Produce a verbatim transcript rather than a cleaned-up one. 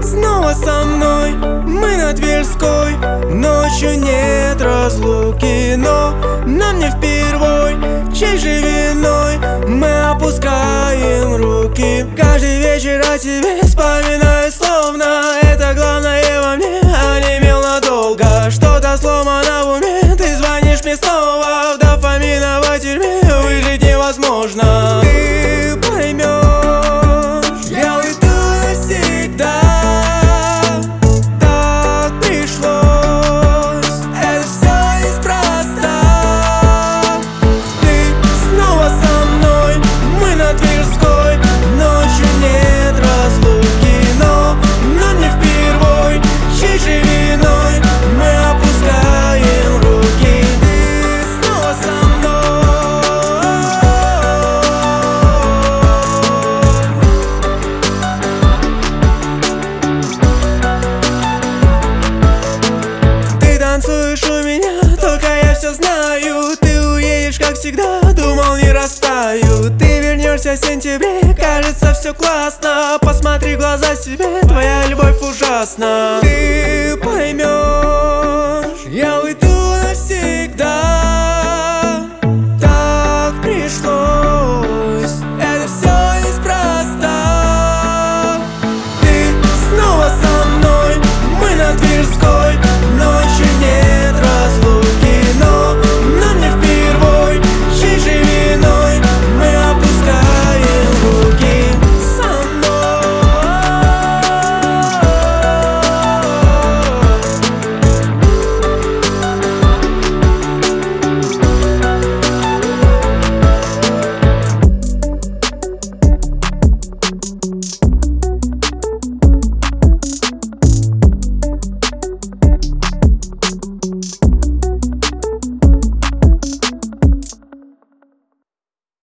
снова со мной, мы на Тверской. Ночью нет разлуки, но нам не впервой. Чей же виной мы опускаем руки? Каждый вечер о тебе вспоминаю, словно это главное во мне онемел надолго. Что-то сломано в уме, ты звонишь мне снова. В дофаминовой тюрьме выжить невозможно. Ты поймешь, я уйду навсегда. Так пришлось, это все неспроста. Ты снова со мной, мы на Тверской. Ночью нет разлуки, но нам не впервой. Чей же виной мы опускаем руки? Ты снова со мной. Ты танцуешь у меня, только я все знаю. Ты уедешь, как всегда, думал, не растаю. Ты вернешься в сентябре, кажется, все классно. Посмотри в глаза себе, твоя любовь ужасна.